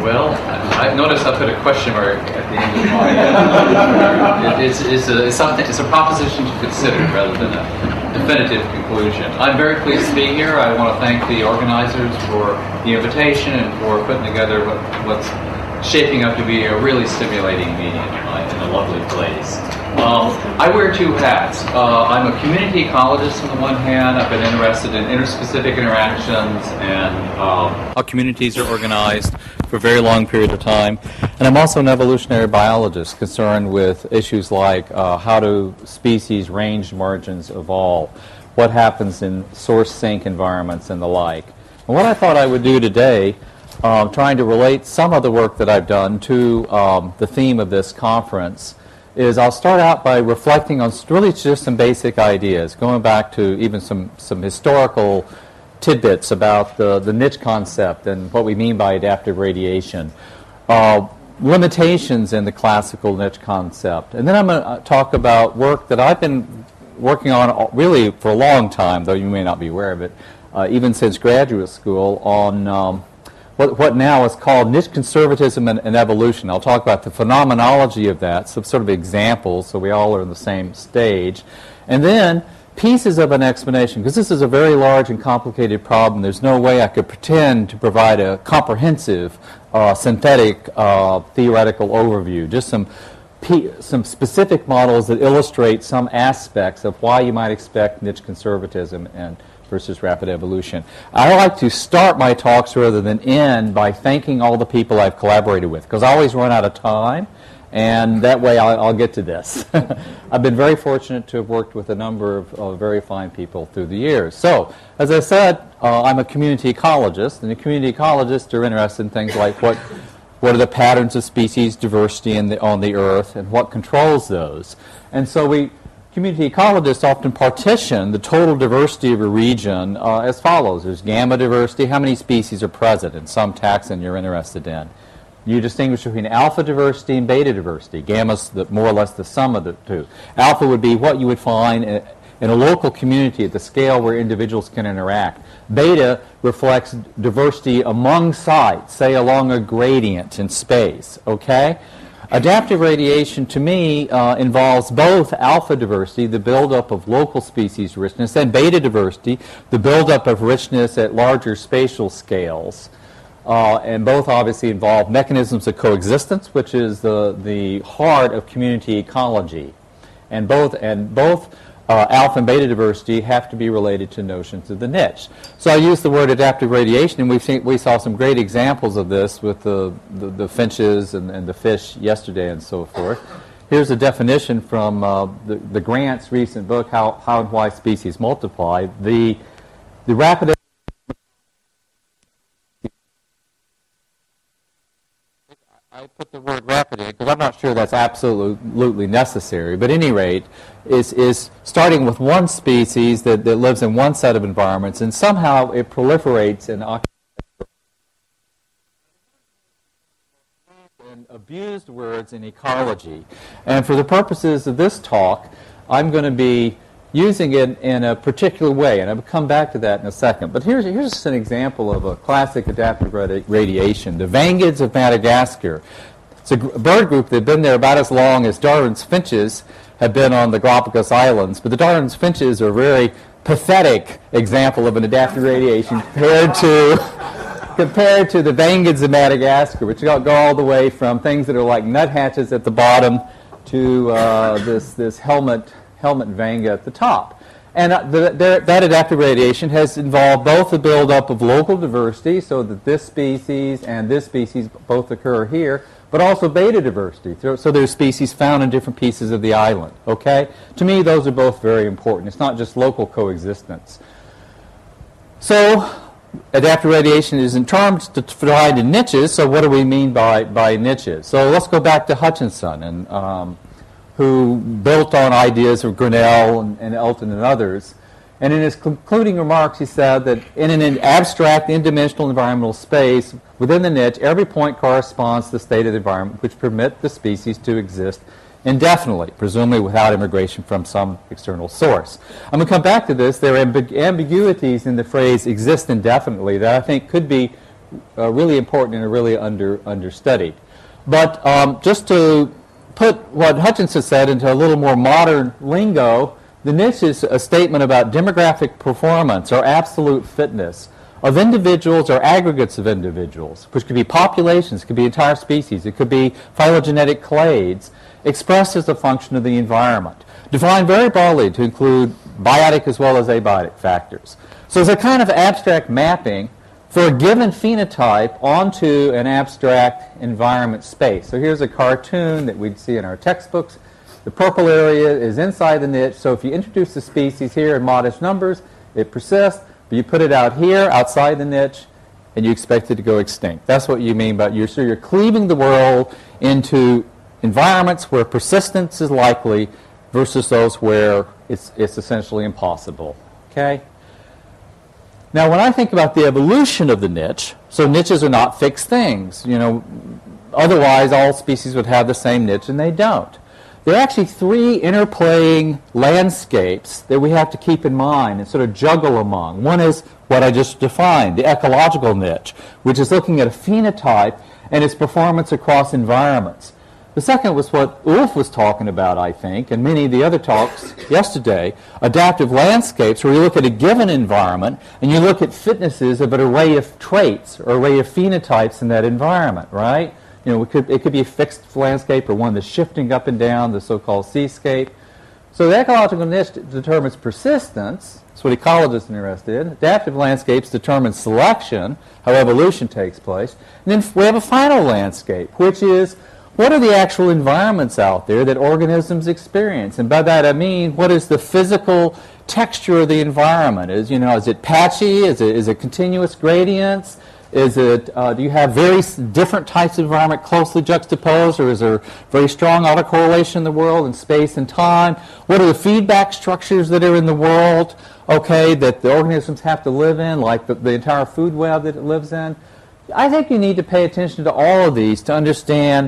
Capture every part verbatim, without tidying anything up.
Well, I noticed I put a question mark at the end of my. it, it's, it's, a, it's something. It's a proposition to consider rather than a definitive conclusion. I'm very pleased to be here. I want to thank the organizers for the invitation and for putting together what, what's shaping up to be a really stimulating meeting tonight in a lovely place. Um, I wear two hats. Uh, I'm a community ecologist on the one hand. I've been interested in interspecific interactions and um, how communities are organized for a very long period of time. And I'm also an evolutionary biologist concerned with issues like uh, how do species range margins evolve, what happens in source sink environments and the like. And what I thought I would do today, um, trying to relate some of the work that I've done to um, the theme of this conference, is I'll start out by reflecting on really just some basic ideas, going back to even some, some historical tidbits about the, the niche concept and what we mean by adaptive radiation, uh, limitations in the classical niche concept. And then I'm going to talk about work that I've been working on really for a long time, though you may not be aware of it, uh, even since graduate school, on um, What, what now is called niche conservatism and, and evolution. I'll talk about the phenomenology of that, some sort of examples, so we all are in the same stage. And then pieces of an explanation, because this is a very large and complicated problem. There's no way I could pretend to provide a comprehensive, uh, synthetic, uh, theoretical overview. Just some, p some specific models that illustrate some aspects of why you might expect niche conservatism and versus rapid evolution. I like to start my talks rather than end by thanking all the people I've collaborated with, because I always run out of time, and that way I'll, I'll get to this. I've been very fortunate to have worked with a number of uh, very fine people through the years. So, as I said, uh, I'm a community ecologist, and the community ecologists are interested in things like what, what are the patterns of species diversity in the, on the Earth, and what controls those. And so we Community ecologists often partition the total diversity of a region uh, as follows. There's gamma diversity, how many species are present in some taxon you're interested in. You distinguish between alpha diversity and beta diversity. Gamma's the, more or less the sum of the two. Alpha would be what you would find in, in a local community at the scale where individuals can interact. Beta reflects diversity among sites, say along a gradient in space, okay? Adaptive radiation, to me, uh, involves both alpha diversity, the buildup of local species richness, and beta diversity, the buildup of richness at larger spatial scales. Uh, and both obviously involve mechanisms of coexistence, which is the, the heart of community ecology. And both, and both uh, alpha and beta diversity have to be related to notions of the niche. So I use the word adaptive radiation, and we've seen, we saw some great examples of this with the, the, the finches and, and the fish yesterday and so forth. Here's a definition from uh, the, the Grant's recent book, How, How and Why Species Multiply. The, the rapid I put the word rapid in because I'm not sure that's absolutely necessary, but at any rate, is, is starting with one species that, that lives in one set of environments, and somehow it proliferates and and abused words in ecology. And for the purposes of this talk, I'm going to be using it in a particular way, and I'll come back to that in a second. But here's, here's just an example of a classic adaptive radi radiation. The Vangids of Madagascar. It's a bird group that have been there about as long as Darwin's finches have been on the Galapagos Islands. But the Darwin's finches are a very pathetic example of an adaptive radiation compared to, compared to the Vangids of Madagascar, which go all the way from things that are like nuthatches at the bottom to uh, this, this helmet helmet vanga at the top. And uh, the, the, that adaptive radiation has involved both the buildup of local diversity, so that this species and this species both occur here, but also beta diversity, so there's species found in different pieces of the island, okay? To me, those are both very important. It's not just local coexistence. So, adaptive radiation is in terms defined in niches, so what do we mean by, by niches? So let's go back to Hutchinson, and um, who built on ideas of Grinnell and, and Elton and others. And in his concluding remarks, he said that in an abstract, n-dimensional environmental space, within the niche, every point corresponds to the state of the environment which permit the species to exist indefinitely, presumably without immigration from some external source. I'm going to come back to this. There are ambig ambiguities in the phrase exist indefinitely that I think could be uh, really important and are really under understudied. But um, just to put what Hutchinson said into a little more modern lingo, the niche is a statement about demographic performance or absolute fitness of individuals or aggregates of individuals, which could be populations, it could be entire species, it could be phylogenetic clades, expressed as a function of the environment, defined very broadly to include biotic as well as abiotic factors. So it's a kind of abstract mapping for a given phenotype onto an abstract environment space. So here's a cartoon that we'd see in our textbooks. The purple area is inside the niche, so if you introduce the species here in modest numbers, it persists, but you put it out here, outside the niche, and you expect it to go extinct. That's what you mean by, you're, so you're cleaving the world into environments where persistence is likely versus those where it's, it's essentially impossible. Okay? Now, when I think about the evolution of the niche, so niches are not fixed things. You know, otherwise, all species would have the same niche, and they don't. There are actually three interplaying landscapes that we have to keep in mind and sort of juggle among. One is what I just defined, the ecological niche, which is looking at a phenotype and its performance across environments. The second was what Ulf was talking about, I think, and many of the other talks yesterday, adaptive landscapes, where you look at a given environment and you look at fitnesses of an array of traits or array of phenotypes in that environment, right? You know, it could, it could be a fixed landscape or one that's shifting up and down, the so-called seascape. So the ecological niche determines persistence. That's what ecologists are interested in. Adaptive landscapes determine selection, how evolution takes place. And then we have a final landscape, which is what are the actual environments out there that organisms experience? And by that I mean, what is the physical texture of the environment? Is, you know, is it patchy? Is it, is it continuous gradients? Is it, uh, do you have very different types of environment closely juxtaposed, or is there very strong autocorrelation in the world in space and time? What are the feedback structures that are in the world, okay, that the organisms have to live in, like the, the entire food web that it lives in? I think you need to pay attention to all of these to understand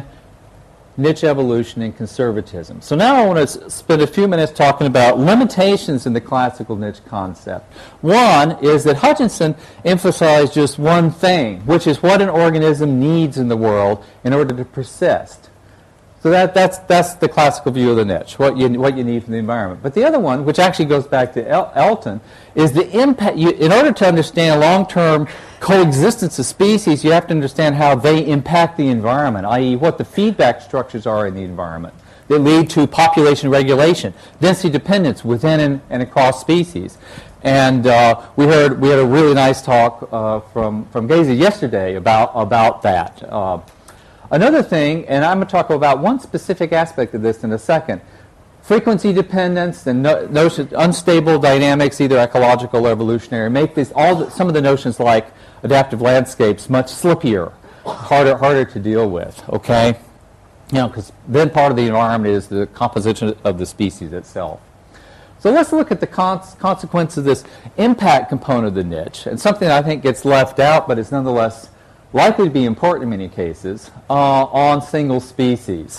niche evolution and conservatism. So now I want to spend a few minutes talking about limitations in the classical niche concept. One is that Hutchinson emphasized just one thing, which is what an organism needs in the world in order to persist. So that, that's, that's the classical view of the niche, what you, what you need from the environment. But the other one, which actually goes back to El- Elton, is the impact. You, in order to understand long-term coexistence of species, you have to understand how they impact the environment, that is what the feedback structures are in the environment that lead to population regulation, density dependence within and, and across species. And uh, we heard we had a really nice talk uh, from from Gazy yesterday about about that. Uh, another thing, and I'm going to talk about one specific aspect of this in a second. Frequency dependence and no, notion, unstable dynamics, either ecological or evolutionary, make this all the, some of the notions like adaptive landscapes much slippier, harder harder to deal with. Okay, you know, because then part of the environment is the composition of the species itself. So let's look at the cons- consequence of this impact component of the niche, and something that I think gets left out, but is nonetheless likely to be important in many cases uh, on single species.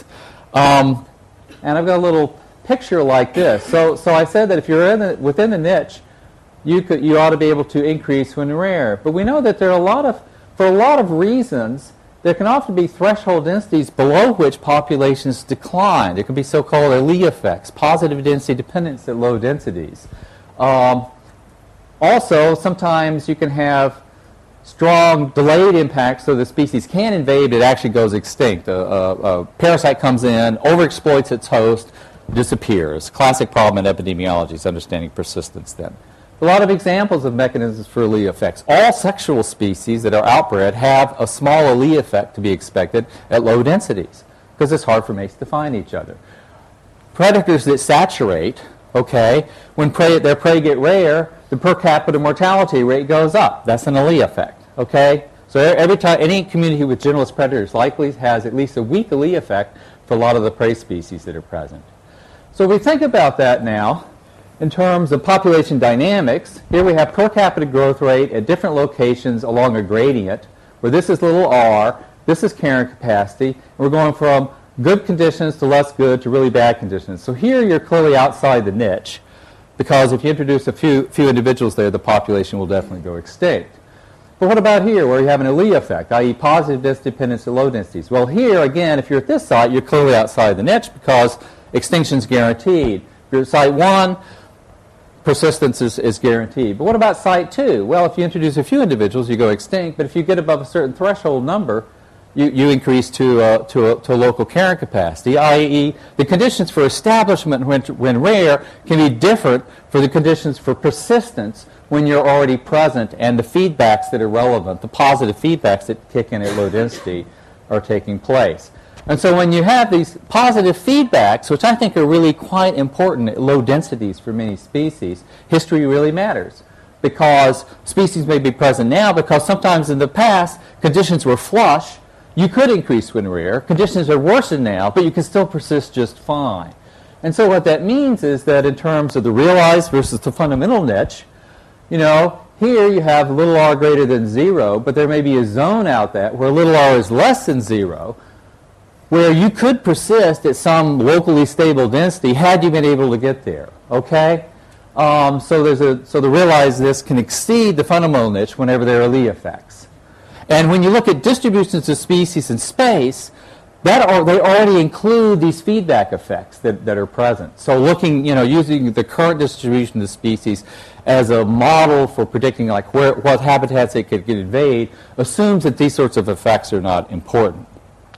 Um, and I've got a little picture like this. So, so I said that if you're in the, within the niche, you could, you ought to be able to increase when rare. But we know that there are a lot of, for a lot of reasons, there can often be threshold densities below which populations decline. There can be so-called Lie effects, positive density dependence at low densities. Um, also, sometimes you can have strong delayed impacts, so the species can invade, but it actually goes extinct. A, a, a parasite comes in, overexploits its host, disappears. Classic problem in epidemiology is understanding persistence then. A lot of examples of mechanisms for Lie effects. All sexual species that are outbred have a small Lie effect to be expected at low densities because it's hard for mates to find each other. Predators that saturate, okay, when prey, their prey get rare, the per capita mortality rate goes up. That's an Lie effect, okay? So every time any community with generalist predators likely has at least a weak Lie effect for a lot of the prey species that are present. So if we think about that now, in terms of population dynamics, here we have per capita growth rate at different locations along a gradient, where this is little r, this is carrying capacity, and we're going from good conditions to less good to really bad conditions. So here you're clearly outside the niche, because if you introduce a few, few individuals there, the population will definitely go extinct. But what about here, where you have an Lie effect, that is positive density dependence at low densities? Well, here, again, if you're at this site, you're clearly outside the niche because extinction is guaranteed. If you're at site one, persistence is, is guaranteed. But what about site two? Well, if you introduce a few individuals, you go extinct. But if you get above a certain threshold number, you, you increase to, uh, to, a, to a local carrying capacity, that is the conditions for establishment when, when rare can be different for the conditions for persistence when you're already present, and the feedbacks that are relevant, the positive feedbacks that kick in at low density, are taking place. And so when you have these positive feedbacks, which I think are really quite important at low densities for many species, history really matters. Because species may be present now because sometimes in the past conditions were flush. You could increase when rare. Conditions are worsened now, but you can still persist just fine. And so what that means is that in terms of the realized versus the fundamental niche, you know, here you have little r greater than zero, but there may be a zone out there where little r is less than zero, where you could persist at some locally stable density had you been able to get there. Okay? Um, so there's a so the realize this can exceed the fundamental niche whenever there are Lie effects. And when you look at distributions of species in space, that are, they already include these feedback effects that, that are present. So looking, you know, using the current distribution of species as a model for predicting like where, what habitats they could get invade assumes that these sorts of effects are not important.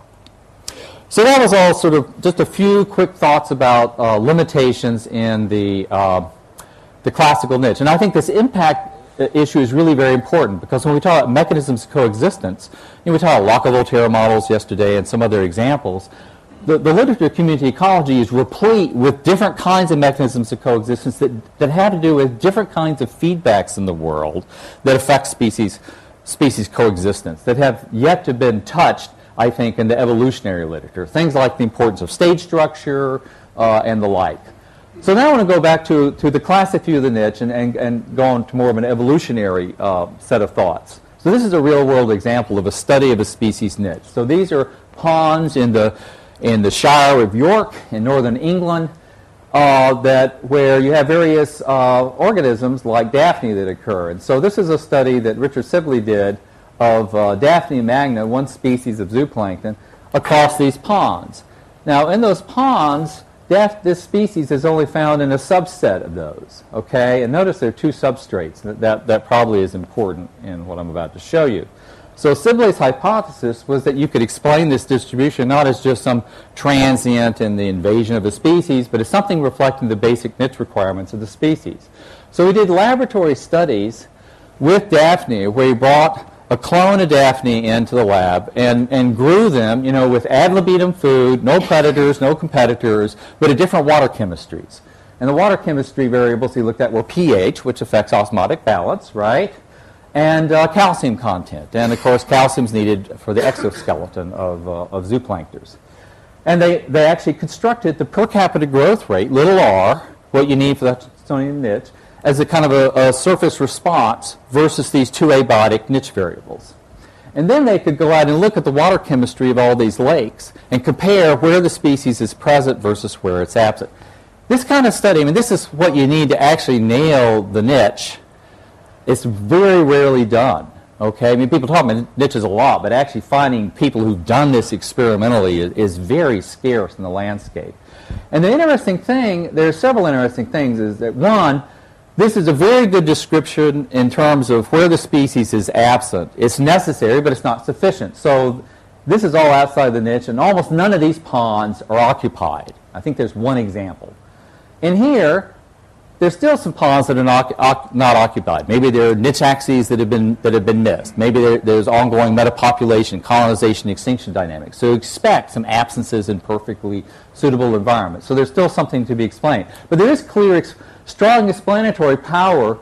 So that was all sort of just a few quick thoughts about uh, limitations in the, uh, the classical niche. And I think this impact issue is really very important because when we talk about mechanisms of coexistence, you know, we talked about Lotka-Volterra models yesterday and some other examples. The, the literature of community ecology is replete with different kinds of mechanisms of coexistence that, that have to do with different kinds of feedbacks in the world that affect species, species coexistence that have yet to been touched, I think, in the evolutionary literature. Things like the importance of stage structure uh, and the like. So now I want to go back to, to the classic view of the niche and, and, and go on to more of an evolutionary uh, set of thoughts. So this is a real-world example of a study of a species niche. So these are ponds in the, in the Shire of York in northern England uh, that, where you have various uh, organisms like Daphne that occur. And so this is a study that Richard Sibley did of uh, Daphne magna, one species of zooplankton, across these ponds. Now in those ponds, Daph this species is only found in a subset of those, okay? And notice there are two substrates. That, that, that probably is important in what I'm about to show you. So Sibley's hypothesis was that you could explain this distribution not as just some transient in the invasion of a species, but as something reflecting the basic niche requirements of the species. So we did laboratory studies with Daphne where he brought a clone of Daphne into the lab and, and grew them, you know, with ad libitum food, no predators, no competitors, but at different water chemistries. And the water chemistry variables he looked at were pH, which affects osmotic balance, right? And uh, calcium content. And, of course, calcium is needed for the exoskeleton of, uh, of zooplankters. And they, they actually constructed the per capita growth rate, little r, what you need for the Hutchinsonian niche, as a kind of a, a surface response versus these two abiotic niche variables. And then they could go out and look at the water chemistry of all these lakes and compare where the species is present versus where it's absent. This kind of study, I mean, this is what you need to actually nail the niche. It's very rarely done, okay? I mean, people talk about niches a lot, but actually finding people who've done this experimentally is, is very scarce in the landscape. And the interesting thing, there are several interesting things, is that one, this is a very good description in terms of where the species is absent. It's necessary, but it's not sufficient. So this is all outside the niche, and almost none of these ponds are occupied. I think there's one example. In here, there's still some ponds that are not, not occupied. Maybe there are niche axes that have been, that have been missed. Maybe there, there's ongoing metapopulation, colonization, extinction dynamics. So expect some absences in perfectly suitable environments. So there's still something to be explained. But there is clear ex strong explanatory power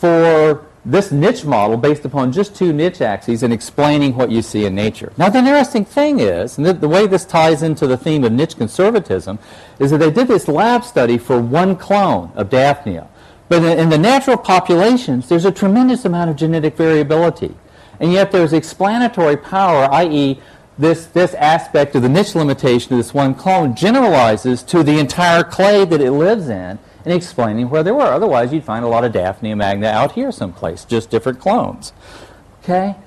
for this niche model based upon just two niche axes and explaining what you see in nature. Now the interesting thing is, and the, the way this ties into the theme of niche conservatism, is that they did this lab study for one clone of Daphnia. But in, in the natural populations, there's a tremendous amount of genetic variability. And yet there's explanatory power, that is, this, this aspect of the niche limitation of this one clone generalizes to the entire clade that it lives in, and explaining where they were. Otherwise, you'd find a lot of Daphnia magna out here someplace, just different clones. Okay?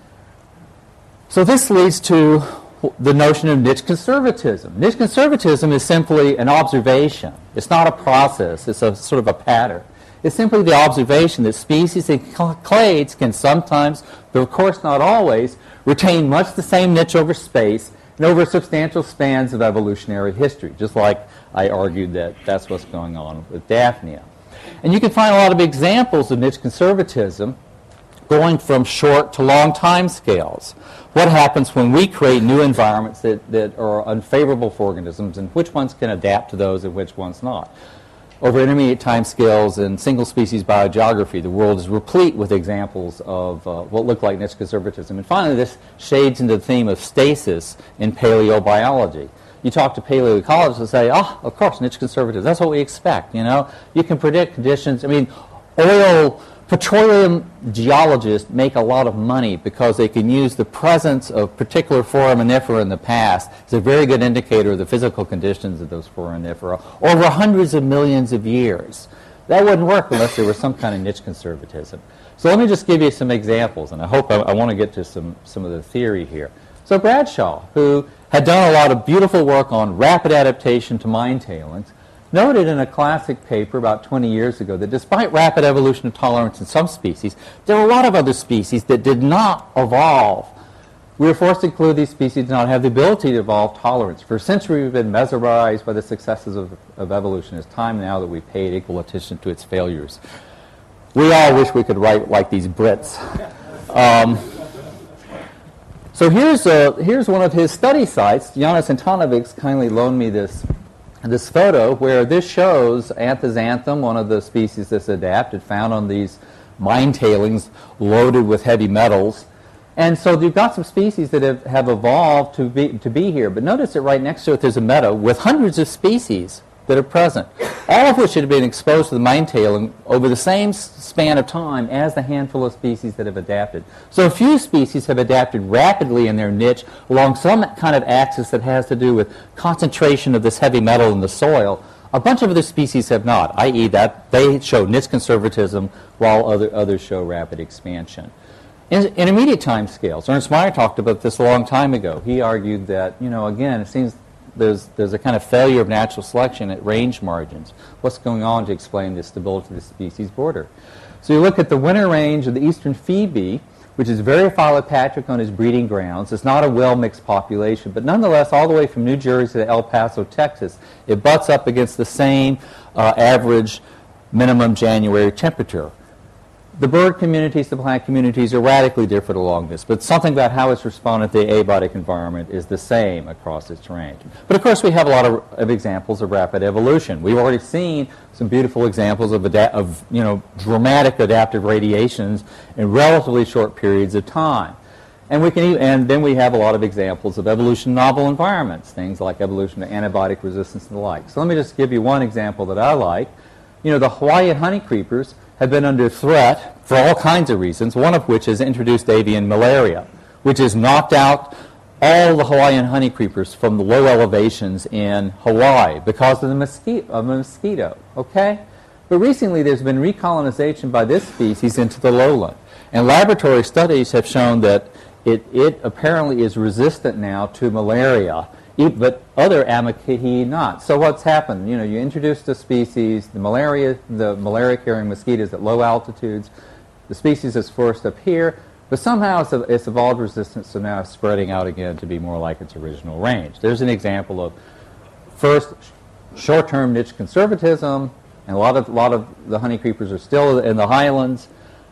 So this leads to the notion of niche conservatism. Niche conservatism is simply an observation. It's not a process. It's a sort of a pattern. It's simply the observation that species and clades can sometimes, but of course not always, retain much the same niche over space and over substantial spans of evolutionary history, just like I argued that that's what's going on with Daphnia. And you can find a lot of examples of niche conservatism going from short to long time scales. What happens when we create new environments that, that are unfavorable for organisms, and which ones can adapt to those and which ones not? Over intermediate time scales in single species biogeography, the world is replete with examples of uh, what look like niche conservatism. And finally, this shades into the theme of stasis in paleobiology. You talk to paleoecologists and say, oh, of course, niche conservatism. That's what we expect, you know. You can predict conditions. I mean, oil, petroleum geologists make a lot of money because they can use the presence of particular foraminifera in the past as a very good indicator of the physical conditions of those foraminifera over hundreds of millions of years. That wouldn't work unless there was some kind of niche conservatism. So let me just give you some examples, and I hope I, I want to get to some, some of the theory here. So Bradshaw, who had done a lot of beautiful work on rapid adaptation to mine tailings, noted in a classic paper about twenty years ago that despite rapid evolution of tolerance in some species, there were a lot of other species that did not evolve. We were forced to conclude these species did not have the ability to evolve tolerance. For a century, we've been mesmerized by the successes of, of evolution. It's time now that we paid equal attention to its failures. We all wish we could write like these Brits. Um, so here's, a, here's one of his study sites. Janis Antanovic kindly loaned me this this photo where this shows Anthoxanthum, one of the species that's adapted, found on these mine tailings loaded with heavy metals. And so you've got some species that have, have evolved to be, to be here. But notice that right next to it there's a meadow with hundreds of species that are present, all of which had been exposed to the mine tailing over the same span of time as the handful of species that have adapted. So a few species have adapted rapidly in their niche along some kind of axis that has to do with concentration of this heavy metal in the soil. A bunch of other species have not, that is that they show niche conservatism while other, others show rapid expansion. In intermediate time scales, Ernst Mayr talked about this a long time ago. He argued that, you know, again, it seems There's, there's a kind of failure of natural selection at range margins. What's going on to explain the stability of the species border? So you look at the winter range of the eastern phoebe, which is very phylopatric on its breeding grounds. It's not a well-mixed population, but nonetheless, all the way from New Jersey to El Paso, Texas, it butts up against the same uh, average minimum January temperature. The bird communities, the plant communities are radically different along this, but something about how it's responded to the abiotic environment is the same across its range. But of course we have a lot of, of examples of rapid evolution. We've already seen some beautiful examples of, ada- of you know, dramatic adaptive radiations in relatively short periods of time. And, we can e- and then we have a lot of examples of evolution in novel environments, things like evolution to antibiotic resistance and the like. So let me just give you one example that I like. You know, the Hawaiian honeycreepers have been under threat for all kinds of reasons, one of which is introduced avian malaria, which has knocked out all the Hawaiian honeycreepers from the low elevations in Hawaii because of the mosquito, of the mosquito, okay? But recently there's been recolonization by this species into the lowland. And laboratory studies have shown that it, it apparently is resistant now to malaria, but other Amicaceae not. So what's happened? You know, you introduce the species, the malaria, the malaria-carrying mosquitoes at low altitudes. The species is forced up here, but somehow it's, it's evolved resistance, so now it's spreading out again to be more like its original range. There's an example of first short-term niche conservatism, and a lot of a lot of the honeycreepers are still in the highlands.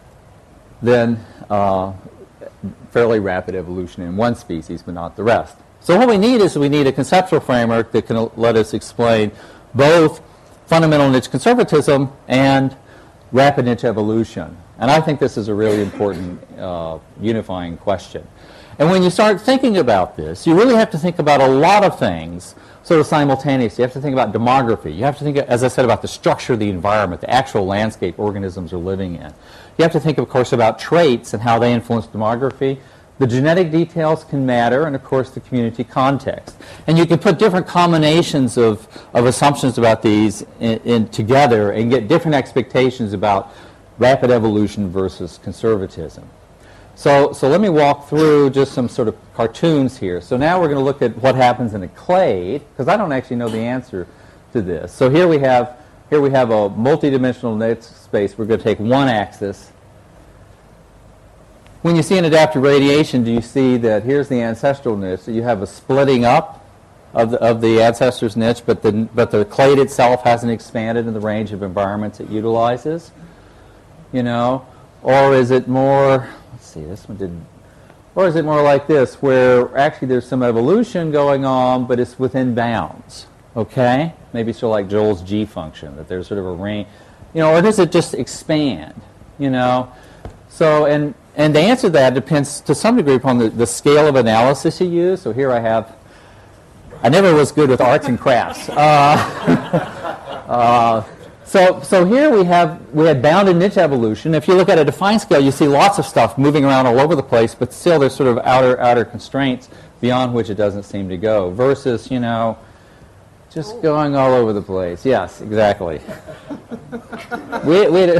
Then uh, fairly rapid evolution in one species, but not the rest. So what we need is we need a conceptual framework that can let us explain both fundamental niche conservatism and rapid niche evolution. And I think this is a really important uh, unifying question. And when you start thinking about this, you really have to think about a lot of things sort of simultaneously. You have to think about demography. You have to think, as I said, about the structure of the environment, the actual landscape organisms are living in. You have to think, of course, about traits and how they influence demography. The genetic details can matter, and of course the community context. And you can put different combinations of, of assumptions about these in, in together and get different expectations about rapid evolution versus conservatism. So, so let me walk through just some sort of cartoons here. So now we're going to look at what happens in a clade, because I don't actually know the answer to this. So here we have, here we have a multidimensional niche space. We're going to take one axis. When you see an adaptive radiation, do you see that here's the ancestral niche? So you have a splitting up of the, of the ancestor's niche, but the, but the clade itself hasn't expanded in the range of environments it utilizes? You know? Or is it more, let's see, this one didn't, or is it more like this, where actually there's some evolution going on, but it's within bounds? Okay? Maybe sort of like Joel's G function, that there's sort of a range, you know, or does it just expand? You know? So, and And the answer to that depends to some degree upon the, the scale of analysis you use. So here I have, I never was good with arts and crafts. Uh, uh, so so here we have, we had bounded niche evolution. If you look at a defined scale, you see lots of stuff moving around all over the place, but still there's sort of outer, outer constraints beyond which it doesn't seem to go, versus, you know, just going all over the place. Yes, exactly. we, we,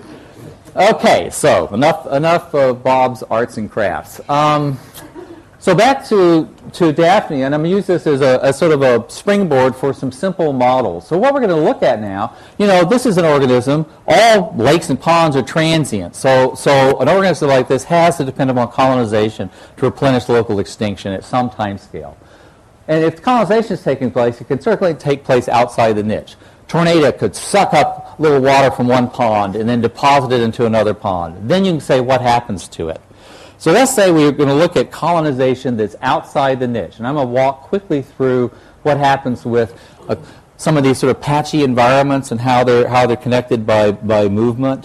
Okay, so enough enough of Bob's arts and crafts. Um, so back to, to Daphne, and I'm going to use this as a as sort of a springboard for some simple models. So what we're going to look at now, you know, this is an organism. All lakes and ponds are transient. So, so an organism like this has to depend upon colonization to replenish local extinction at some time scale. And if colonization is taking place, it can certainly take place outside the niche. Tornado could suck up a little water from one pond and then deposit it into another pond. Then you can say what happens to it. So let's say we're going to look at colonization that's outside the niche. And I'm going to walk quickly through what happens with uh, some of these sort of patchy environments and how they're, how they're connected by, by movement.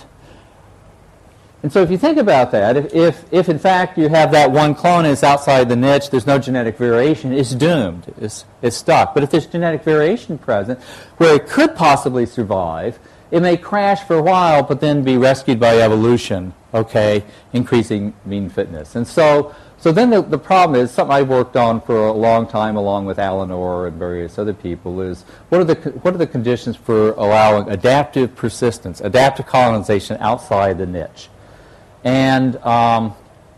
And so if you think about that, if, if, if in fact you have that one clone and it's outside the niche, there's no genetic variation, it's doomed. It's, it's stuck. But if there's genetic variation present, where it could possibly survive, it may crash for a while, but then be rescued by evolution, okay, increasing mean fitness. And so, so then the, the problem is, something I've worked on for a long time along with Alan Orr and various other people, is what are the, what are the conditions for allowing adaptive persistence, adaptive colonization outside the niche? And um,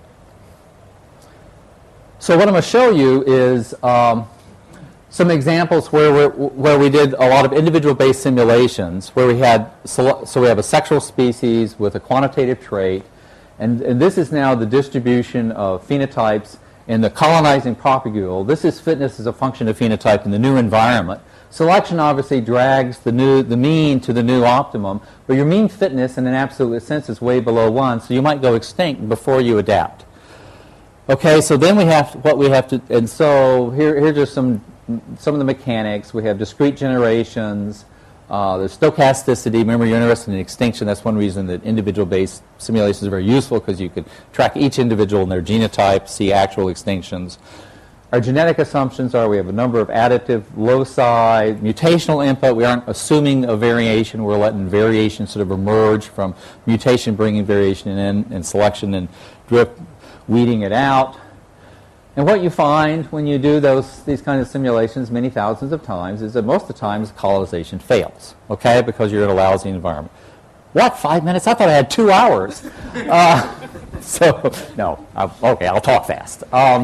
so what I'm going to show you is um, some examples where, we're, where we did a lot of individual-based simulations, where we had, so we have a sexual species with a quantitative trait, and, and this is now the distribution of phenotypes in the colonizing propagule. This is fitness as a function of phenotype in the new environment. Selection obviously drags the new, the mean to the new optimum, but your mean fitness in an absolute sense is way below one, so you might go extinct before you adapt. Okay, so then we have to, what we have to, and so here, here's just some, some of the mechanics. We have discrete generations, uh, there's stochasticity. Remember, you're interested in extinction. That's one reason that individual-based simulations are very useful, because you could track each individual and their genotype, see actual extinctions. Our genetic assumptions are we have a number of additive loci, mutational input. We aren't assuming a variation. We're letting variation sort of emerge from mutation bringing variation in, and selection and drift weeding it out. And what you find when you do those these kind of simulations many thousands of times is that most of the times colonization fails, okay, because you're in a lousy environment. What, five minutes? I thought I had two hours. uh, so, no, I, okay, I'll talk fast. Um,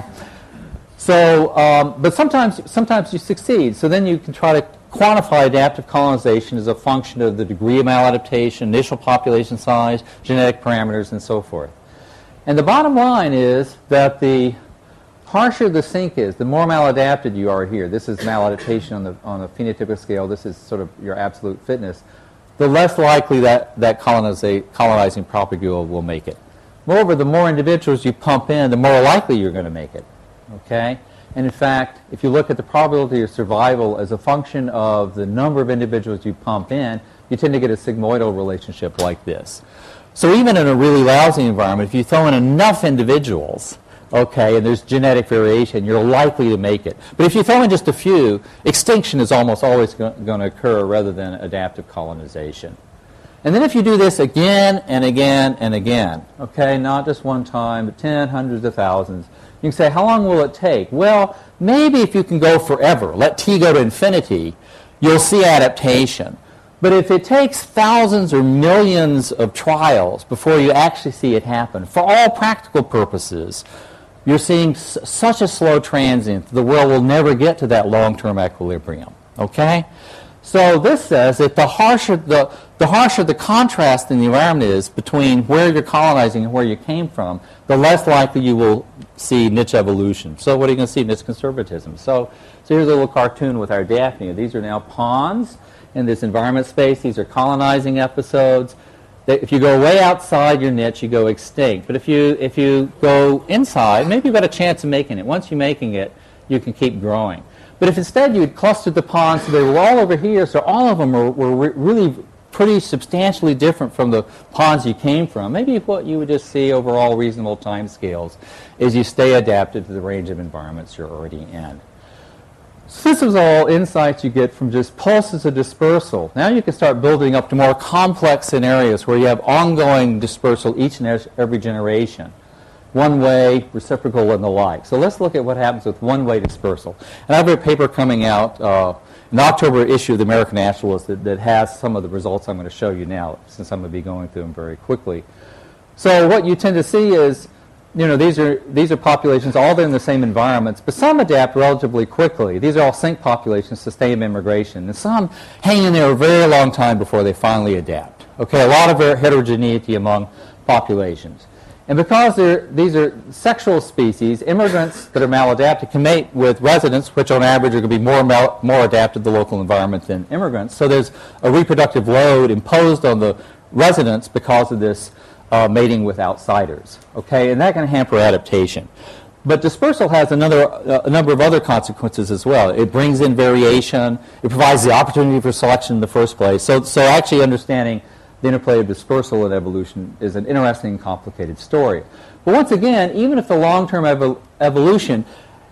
So, um, but sometimes, sometimes you succeed. So then you can try to quantify adaptive colonization as a function of the degree of maladaptation, initial population size, genetic parameters, and so forth. And the bottom line is that the harsher the sink is, the more maladapted you are here. This is maladaptation on the on the phenotypic scale. This is sort of your absolute fitness. The less likely that that coloniza- colonizing propagule will make it. Moreover, the more individuals you pump in, the more likely you're going to make it. Okay? And in fact, if you look at the probability of survival as a function of the number of individuals you pump in, you tend to get a sigmoidal relationship like this. So even in a really lousy environment, if you throw in enough individuals, okay, and there's genetic variation, you're likely to make it. But if you throw in just a few, extinction is almost always go- going to occur rather than adaptive colonization. And then if you do this again and again and again, okay, not just one time, but ten, hundreds of thousands, you can say, how long will it take? Well, maybe if you can go forever, let t go to infinity, you'll see adaptation. But if it takes thousands or millions of trials before you actually see it happen, for all practical purposes, you're seeing s- such a slow transient, the world will never get to that long-term equilibrium. Okay? So this says that the harsher the, the harsher the contrast in the environment is between where you're colonizing and where you came from, the less likely you will see niche evolution. So what are you going to see? Niche conservatism. So, so here's a little cartoon with our Daphnia. These are now ponds in this environment space. These are colonizing episodes. That if you go way outside your niche, you go extinct. But if you if you go inside, maybe you've got a chance of making it. Once you're making it, you can keep growing. But if instead you had clustered the ponds so they were all over here, so all of them were, were re- really pretty substantially different from the ponds you came from, maybe what you would just see over all reasonable time scales is you stay adapted to the range of environments you're already in. So this is all insights you get from just pulses of dispersal. Now you can start building up to more complex scenarios where you have ongoing dispersal each and every generation. One-way, reciprocal, and the like. So let's look at what happens with one-way dispersal. And I have a paper coming out uh, in the October issue of the American Naturalist that, that has some of the results I'm going to show you now, since I'm going to be going through them very quickly. So what you tend to see is, you know, these are these are populations all in the same environments, but some adapt relatively quickly. These are all sink populations, sustained immigration, and some hang in there a very long time before they finally adapt. Okay, a lot of heterogeneity among populations. And because these are sexual species, immigrants that are maladapted can mate with residents, which on average are going to be more mal- more adapted to the local environment than immigrants. So there's a reproductive load imposed on the residents because of this uh, mating with outsiders. Okay, and that can hamper adaptation. But dispersal has another, uh, a number of other consequences as well. It brings in variation. It provides the opportunity for selection in the first place. So, so actually understanding the interplay of dispersal and evolution is an interesting, complicated story. But once again, even if the long-term evol- evolution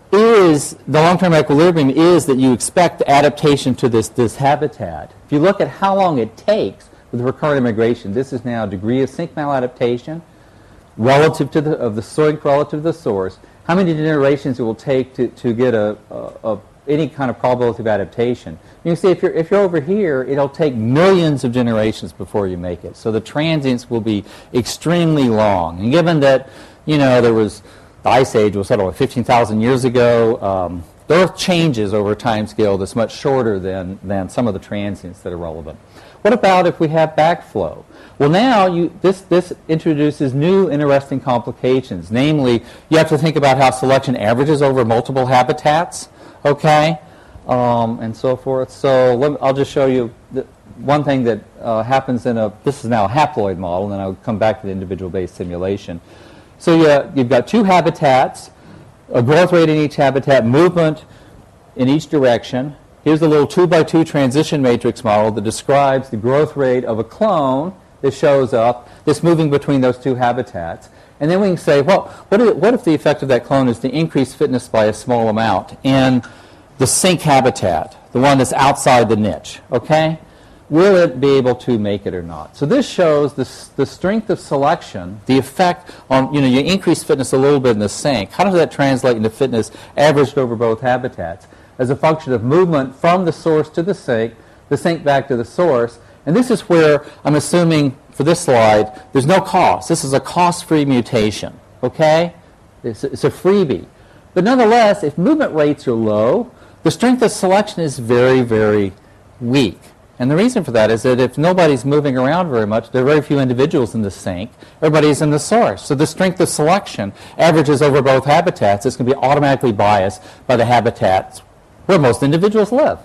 is, the long-term equilibrium is that you expect adaptation to this, this habitat. If you look at how long it takes with recurrent immigration, this is now degree of sink maladaptation relative to the, of the sink relative to the source, how many generations it will take to, to get a, a, a any kind of probability of adaptation. You can see if you're, if you're over here, it'll take millions of generations before you make it. So the transients will be extremely long. And given that, you know, there was, the Ice Age was sort of fifteen thousand years ago, um, the Earth changes over a time scale that's much shorter than, than some of the transients that are relevant. What about if we have backflow? Well, now you, this, this introduces new interesting complications. Namely, you have to think about how selection averages over multiple habitats. Okay, um, and so forth. So let me, I'll just show you the, one thing that uh, happens in a, this is now a haploid model, and then I'll come back to the individual-based simulation. So you, you've got two habitats, a growth rate in each habitat, movement in each direction. Here's a little two by two transition matrix model that describes the growth rate of a clone that shows up, that's moving between those two habitats. And then we can say, well, what if, what if the effect of that clone is to increase fitness by a small amount in the sink habitat, the one that's outside the niche, okay? Will it be able to make it or not? So this shows the, the strength of selection, the effect on, you know, you increase fitness a little bit in the sink. How does that translate into fitness averaged over both habitats? As a function of movement from the source to the sink, the sink back to the source. And this is where I'm assuming, for this slide, there's no cost. This is a cost-free mutation, okay? It's a, it's a freebie. But nonetheless, if movement rates are low, the strength of selection is very, very weak. And the reason for that is that if nobody's moving around very much, there are very few individuals in the sink. Everybody's in the source. So the strength of selection averages over both habitats. It's going to be automatically biased by the habitats where most individuals live.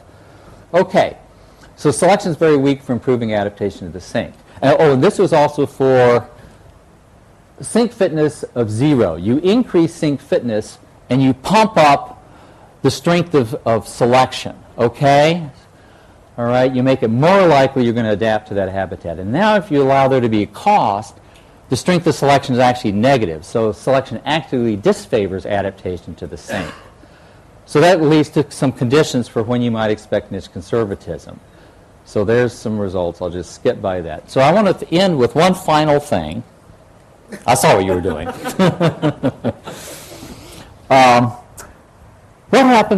Okay. So selection is very weak for improving adaptation to the sink. And, oh, and this was also for sink fitness of zero. You increase sink fitness and you pump up the strength of, of selection, okay? All right, you make it more likely you're going to adapt to that habitat. And now if you allow there to be a cost, the strength of selection is actually negative. So selection actually disfavors adaptation to the sink. So that leads to some conditions for when you might expect niche conservatism. So there's some results. I'll just skip by that. So I want to end with one final thing. I saw what you were doing. um, what happens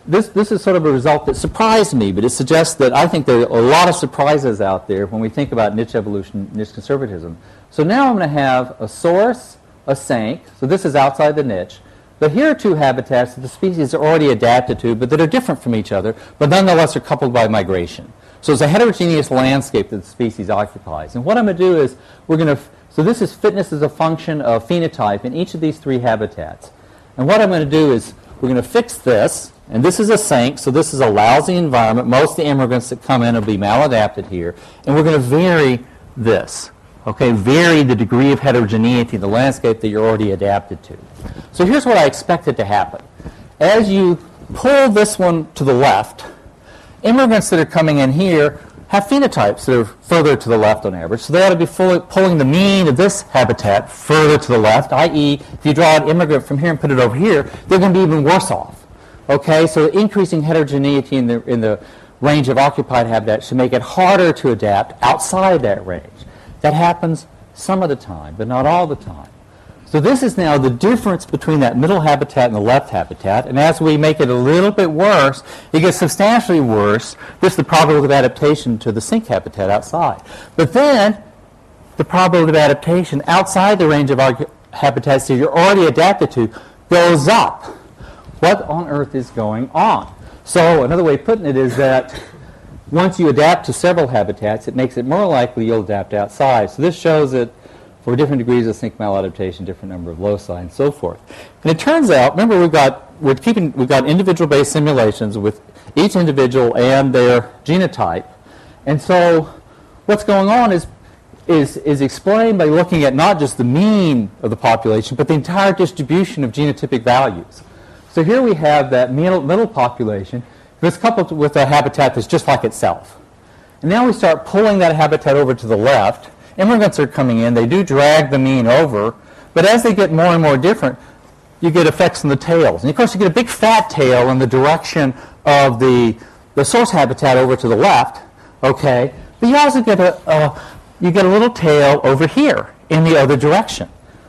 this, this is sort of a result that surprised me, but it suggests that I think there are a lot of surprises out there when we think about niche evolution, niche conservatism. So now I'm going to have a source, a sink, so this is outside the niche, but here are two habitats that the species are already adapted to, but that are different from each other, but nonetheless are coupled by migration. So it's a heterogeneous landscape that the species occupies. And what I'm going to do is, we're going to, so this is fitness as a function of phenotype in each of these three habitats. And what I'm going to do is, we're going to fix this, and this is a sink, so this is a lousy environment. Most of the immigrants that come in will be maladapted here. And we're going to vary this, okay, vary the degree of heterogeneity in the landscape that you're already adapted to. So here's what I expected to happen. As you pull this one to the left, immigrants that are coming in here have phenotypes that are further to the left on average. So they ought to be fully pulling the mean of this habitat further to the left, that is, if you draw an immigrant from here and put it over here, they're going to be even worse off. Okay, so increasing heterogeneity in the, in the range of occupied habitat should make it harder to adapt outside that range. That happens some of the time, but not all the time. So this is now the difference between that middle habitat and the left habitat, and as we make it a little bit worse, it gets substantially worse. This is the probability of adaptation to the sink habitat outside. But then, the probability of adaptation outside the range of our habitats that you're already adapted to goes up. What on earth is going on? So another way of putting it is that once you adapt to several habitats, it makes it more likely you'll adapt outside. So this shows that for different degrees of sink maladaptation, different number of loci, and so forth. And it turns out, remember, we've got we're keeping we've got individual-based simulations with each individual and their genotype, and so what's going on is is is explained by looking at not just the mean of the population, but the entire distribution of genotypic values. So here we have that middle, middle population that's coupled with a habitat that's just like itself. And now we start pulling that habitat over to the left. Immigrants are coming in. They do drag the mean over. But as they get more and more different, you get effects in the tails. And of course, you get a big fat tail in the direction of the, the source habitat over to the left. Okay? But you also get a, a, you get a little tail over here in the other direction.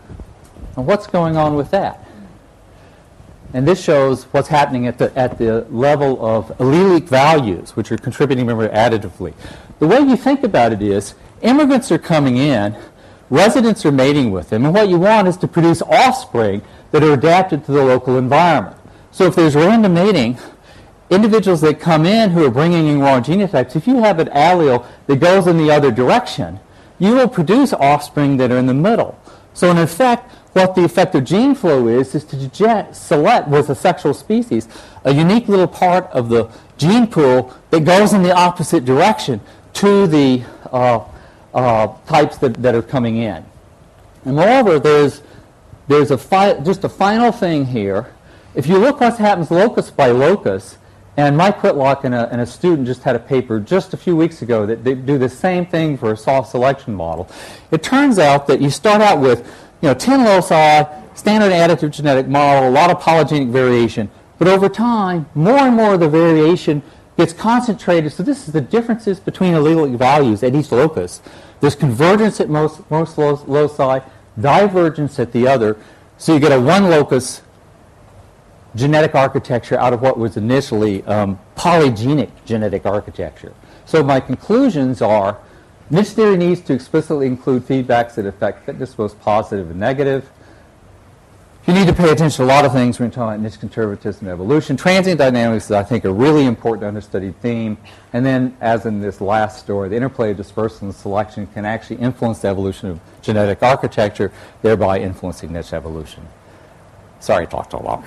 And what's going on with that? And this shows what's happening at the, at the level of allelic values, which are contributing, remember, additively. The way you think about it is, immigrants are coming in, residents are mating with them, and what you want is to produce offspring that are adapted to the local environment. So if there's random mating, individuals that come in who are bringing in wrong genotypes, if you have an allele that goes in the other direction, you will produce offspring that are in the middle. So in effect, what the effect of gene flow is, is to select, with a sexual species, a unique little part of the gene pool that goes in the opposite direction to the uh, uh, types that, that are coming in. And moreover, there's, there's a fi just a final thing here. If you look what happens locus by locus, and Mike Whitlock and a, and a student just had a paper just a few weeks ago that they do the same thing for a soft selection model. It turns out that you start out with you know, ten loci, standard additive genetic model, a lot of polygenic variation. But over time, more and more of the variation gets concentrated. So this is the differences between allelic values at each locus. There's convergence at most, most loci, divergence at the other. So you get a one locus genetic architecture out of what was initially um, polygenic genetic architecture. So my conclusions are, niche theory needs to explicitly include feedbacks that affect fitness, both positive and negative. You need to pay attention to a lot of things when you're talking about niche conservatism and evolution. Transient dynamics, I think, are really important understudied theme. And then, as in this last story, the interplay of dispersal and selection can actually influence the evolution of genetic architecture, thereby influencing niche evolution. Sorry, I talked a lot.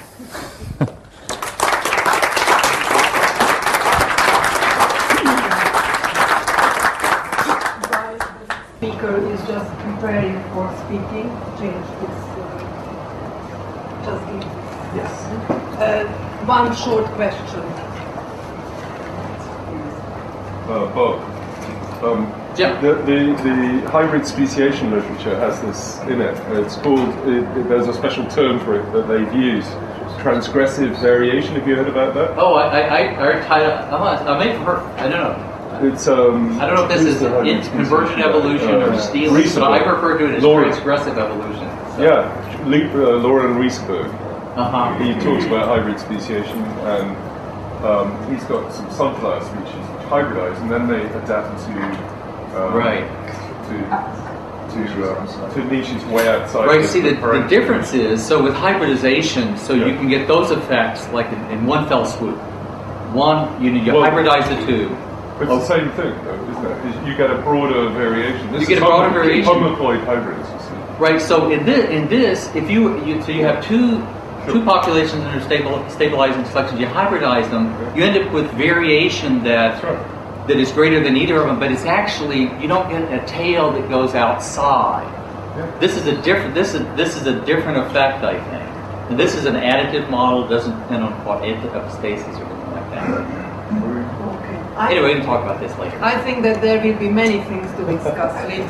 Speaker is just preparing for speaking. Change this. Uh, just give. Yes. Uh, one short question. Uh, Bob. Um, Yeah. The, the, the hybrid speciation literature has this in it. It's called, it, it, there's a special term for it that they've used. Transgressive variation. Have you heard about that? Oh, I, I, I already tied up. Oh, I may have heard. I don't know. It's, um, I don't know if this is in convergent evolution or uh, stealing, but I refer to it as Lauren. transgressive evolution. So. Yeah, Le- uh, Lauren Riesberg. Uh-huh. He talks about hybrid speciation, and um, he's got some sunflower species which hybridize, and then they adapt to um, Right. to to, uh, to niches way outside. Right. the See, the, the parental difference niche. is so with hybridization, so Yeah. you can get those effects like in, in one fell swoop. One, you you Well- hybridize the two. But it's the same thing, though, isn't it? Is you get a broader variation. This You get is a broader homo- variation. Homoploid hybrids, you see. Right. So in this, in this, if you, you so you have two two populations that are stable, stabilizing selections. You hybridize them. You end up with variation that That's right. that is greater than either of them. But it's actually you don't get a tail that goes outside. Yeah. This is a different. This is this is a different effect, I think. And this is an additive model. It doesn't depend on what epistasis or anything like that. Okay. I, Anyway, we can talk about this later. I think that there will be many things to discuss later.